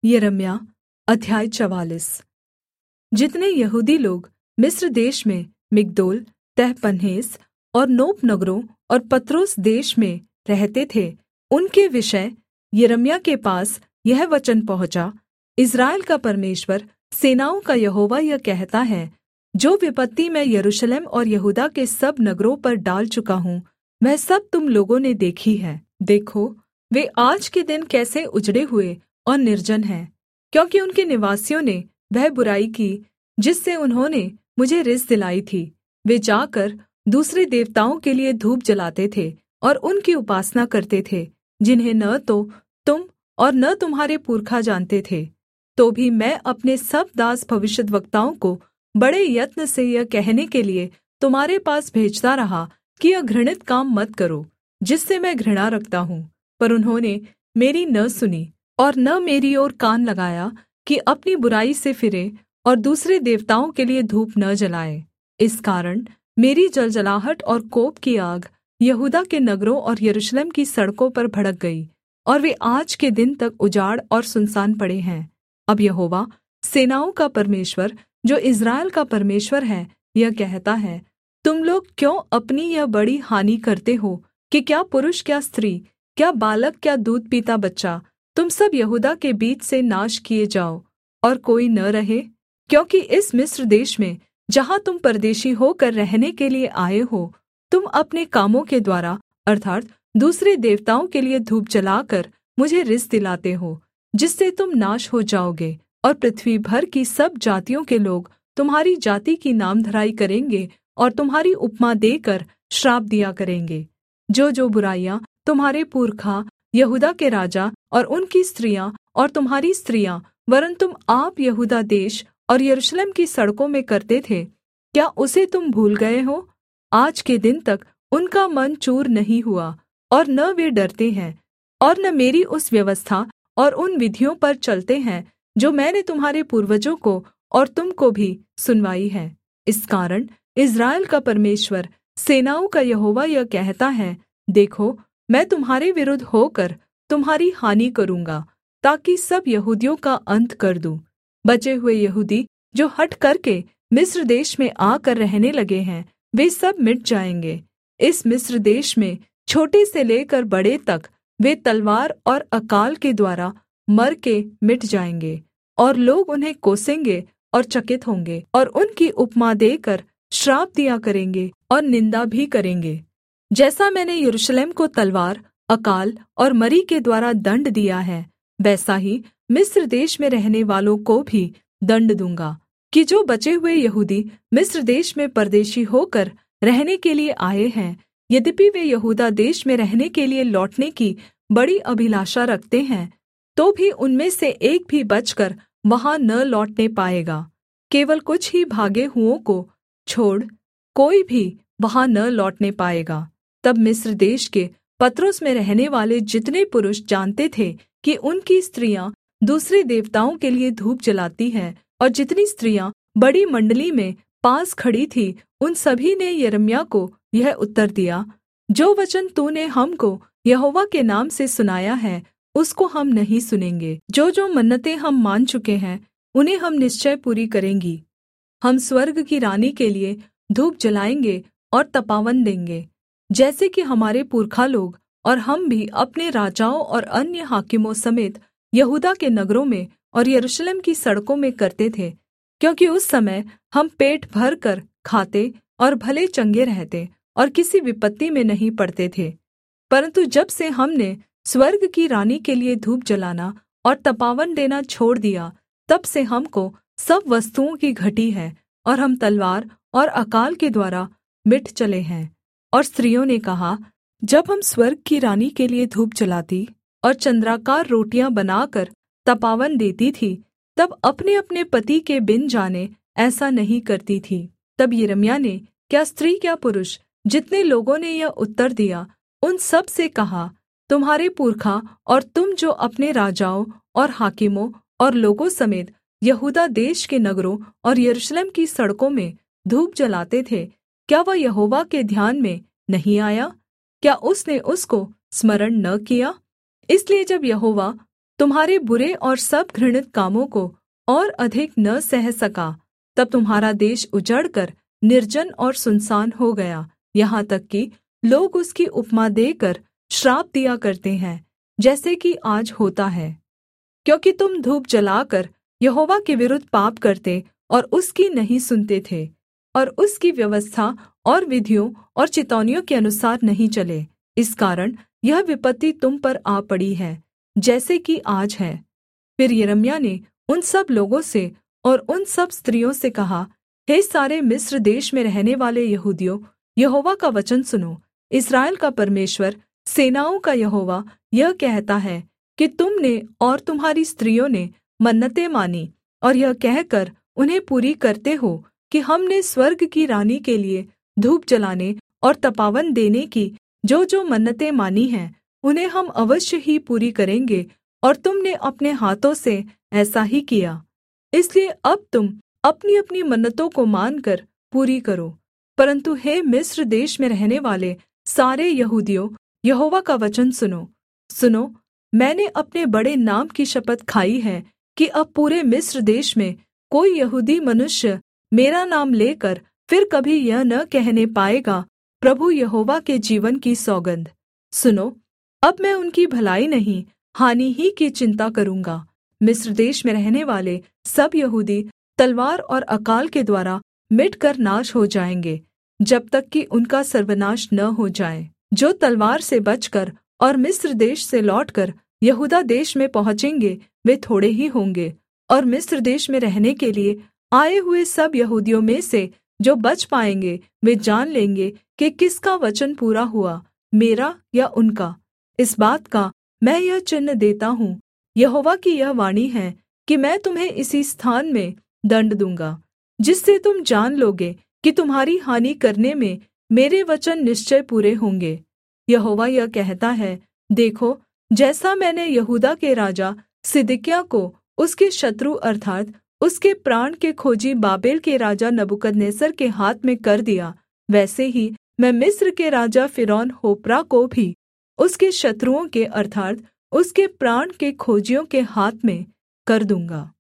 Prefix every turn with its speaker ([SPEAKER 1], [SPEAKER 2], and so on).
[SPEAKER 1] यिर्मयाह अध्याय 44। जितने यहूदी लोग मिस्र देश में मिग्दोल तहपन्हेस और नोप नगरों और पत्रोस देश में रहते थे, उनके विषय यिर्मयाह के पास यह वचन पहुँचा। इस्राएल का परमेश्वर सेनाओं का यहोवा यह कहता है, जो विपत्ति मैं यरूशलेम और यहूदा के सब नगरों पर डाल चुका हूँ, वह सब तुम लोगों ने देखी है। देखो, वे आज के दिन कैसे उजड़े हुए और निर्जन हैं, क्योंकि उनके निवासियों ने वह बुराई की जिससे उन्होंने मुझे रिस दिलाई थी। वे जाकर दूसरे देवताओं के लिए धूप जलाते थे और उनकी उपासना करते थे, जिन्हें न तो तुम और न तुम्हारे पुरखा जानते थे। तो भी मैं अपने सब दास भविष्यद्वक्ताओं को बड़े यत्न से यह कहने के लिए तुम्हारे पास भेजता रहा कि यह घृणित काम मत करो, जिससे मैं घृणा रखता हूँ। पर उन्होंने मेरी न सुनी और न मेरी ओर कान लगाया कि अपनी बुराई से फिरे और दूसरे देवताओं के लिए धूप न जलाए। इस कारण मेरी जलजलाहट और कोप की आग यहूदा के नगरों और यरूशलेम की सड़कों पर भड़क गई, और वे आज के दिन तक उजाड़ और सुनसान पड़े हैं। अब यहोवा सेनाओं का परमेश्वर, जो इस्राएल का परमेश्वर है, यह कहता है, तुम लोग क्यों अपनी यह बड़ी हानि करते हो कि क्या पुरुष क्या स्त्री, क्या बालक क्या दूध पीता बच्चा, तुम सब यहूदा के बीच से नाश किए जाओ और कोई न रहे? क्योंकि इस मिस्र देश में, जहाँ तुम परदेशी होकर रहने के लिए आए हो, तुम अपने कामों के द्वारा अर्थात् दूसरे देवताओं के लिए धूप जलाकर मुझे रिस दिलाते हो, जिससे तुम नाश हो जाओगे, और पृथ्वी भर की सब जातियों के लोग तुम्हारी जाति की नामधराई करेंगे और तुम्हारी उपमा देकर श्राप दिया करेंगे। जो बुराइयां तुम्हारे पुरखा यहूदा के राजा और उनकी स्त्रियां और तुम्हारी स्त्रियां वरन् तुम आप यहूदा देश और यरूशलेम की सड़कों में करते थे, क्या उसे तुम भूल गए हो? आज के दिन तक उनका मन चूर नहीं हुआ, और न वे डरते हैं और न मेरी उस व्यवस्था और उन विधियों पर चलते हैं जो मैंने तुम्हारे पूर्वजों को और तुम को भी सुनवाई है। इस कारण इस्राएल का परमेश्वर सेनाओं का यहोवा यह कहता है, देखो, मैं तुम्हारे विरुद्ध होकर तुम्हारी हानि करूँगा, ताकि सब यहूदियों का अंत कर दूँ। बचे हुए यहूदी जो हठ करके मिस्र देश में आकर रहने लगे हैं, वे सब मिट जाएंगे। इस मिस्र देश में छोटे से लेकर बड़े तक वे तलवार और अकाल के द्वारा मर के मिट जाएंगे, और लोग उन्हें कोसेंगे और चकित होंगे, और उनकी उपमा देकर श्राप दिया करेंगे और निंदा भी करेंगे। जैसा मैंने यरूशलेम को तलवार, अकाल और मरी के द्वारा दण्ड दिया है, वैसा ही मिस्र देश में रहने वालों को भी दण्ड दूँगा, कि जो बचे हुए यहूदी मिस्र देश में परदेशी होकर रहने के लिए आए हैं, यद्यपि वे यहूदा देश में रहने के लिए लौटने की बड़ी अभिलाषा रखते हैं, तो भी उनमें से एक भी बचकर वहाँ न लौटने पाएगा। केवल कुछ ही भागे हुओं को छोड़ कोई भी वहाँ न लौटने पाएगा। तब मिस्र देश के पत्रोस में रहने वाले जितने पुरुष जानते थे कि उनकी स्त्रियाँ दूसरे देवताओं के लिए धूप जलाती हैं, और जितनी स्त्रियाँ बड़ी मण्डली में पास खड़ी थी, उन सभी ने यिर्मयाह को यह उत्तर दिया, जो वचन तूने हमको यहोवा के नाम से सुनाया है, उसको हम नहीं सुनेंगे। जो मन्नतें हम मान चुके हैं, उन्हें हम निश्चय पूरी करेंगी। हम स्वर्ग की रानी के लिए धूप जलाएंगे और तपावन देंगे, जैसे कि हमारे पुरखा लोग और हम भी अपने राजाओं और अन्य हाकिमों समेत यहूदा के नगरों में और यरूशलेम की सड़कों में करते थे, क्योंकि उस समय हम पेट भर कर खाते और भले चंगे रहते और किसी विपत्ति में नहीं पड़ते थे। परन्तु जब से हमने स्वर्ग की रानी के लिए धूप जलाना और तपावन देना छोड़ दिया, तब से हमको सब वस्तुओं की घटी है, और हम तलवार और अकाल के द्वारा मिट चले हैं। और स्त्रियों ने कहा, जब हम स्वर्ग की रानी के लिए धूप जलाती और चन्द्राकार रोटियां बनाकर तपावन देती थी, तब अपने अपने पति के बिन जाने ऐसा नहीं करती थी। तब यिर्मयाह ने, क्या स्त्री क्या पुरुष, जितने लोगों ने यह उत्तर दिया, उन सब से कहा, तुम्हारे पुरखा और तुम जो अपने राजाओं और हाकिमों और लोगों समेत यहूदा देश के नगरों और यरूशलेम की सड़कों में धूप जलाते थे, क्या वह यहोवा के ध्यान में नहीं आया? क्या उसने उसको स्मरण न किया? इसलिए जब यहोवा तुम्हारे बुरे और सब घृणित कामों को और अधिक न सह सका, तब तुम्हारा देश उजड़कर निर्जन और सुनसान हो गया, यहाँ तक कि लोग उसकी उपमा देकर श्राप दिया करते हैं, जैसे कि आज होता है। क्योंकि तुम धूप जलाकर यहोवा के विरुद्ध पाप करते और उसकी नहीं सुनते थे, और उसकी व्यवस्था और विधियों और चितौनियों के अनुसार नहीं चले, इस कारण यह विपत्ति तुम पर आ पड़ी है, जैसे कि आज है। फिर यिर्मयाह ने उन सब लोगों से और उन सब स्त्रियों से कहा, हे सारे मिस्र देश में रहने वाले यहूदियों, यहोवा का वचन सुनो। इस्राएल का परमेश्वर, सेनाओं का यहोवा यह कहता है कि तुमने और तुम्हारी स्त्रियों ने मन्नतें मानी और यह कहकर उन्हें पूरी करते हो कि हमने स्वर्ग की रानी के लिए धूप जलाने और तपावन देने की जो मन्नतें मानी हैं, उन्हें हम अवश्य ही पूरी करेंगे, और तुमने अपने हाथों से ऐसा ही किया। इसलिए अब तुम अपनी-अपनी मन्नतों को मानकर पूरी करो। परन्तु हे मिस्र देश में रहने वाले सारे यहूदियों, यहोवा का वचन सुनो। सुनो, मैंने अपने बड़े नाम की शपथ खाई है कि अब पूरे मिस्र देश में कोई यहूदी मनुष्य मेरा नाम लेकर फिर कभी यह न कहने पाएगा, प्रभु यहोवा के जीवन की सौगन्ध। सुनो, अब मैं उनकी भलाई नहीं, हानि ही की चिन्ता करूँगा। मिस्र देश में रहने वाले सब यहूदी तलवार और अकाल के द्वारा मिटकर नाश हो जाएँगे, जब तक कि उनका सर्वनाश न हो जाए। जो तलवार से बचकर और मिस्र देश से लौटकर यहूदा देश में पहुँचेंगे, वे थोड़े ही होंगे। और मिस्र देश में रहने के लिए आए हुए सब यहूदियों में से जो बच पाएँगे, वे जान लेंगे कि किसका वचन पूरा हुआ, मेरा या उनका। इस बात का मैं यह चिन्ह देता हूँ, यहोवा की यह वाणी है कि मैं तुम्हें इसी स्थान में दण्ड दूँगा, जिससे तुम जान लोगे कि तुम्हारी हानि करने में मेरे वचन निश्चय पूरे होंगे। यहोवा यह कहता है, देखो, जैसा मैंने यहूदा के राजा सिदकिय्याह को उसके शत्रु अर्थात् उसके प्राण के खोजी बाबेल के राजा नबूकदनेस्सर के हाथ में कर दिया, वैसे ही मैं मिस्र के राजा फ़िरौन होप्रा को भी उसके शत्रुओं के अर्थात् उसके प्राण के खोजियों के हाथ में कर दूँगा।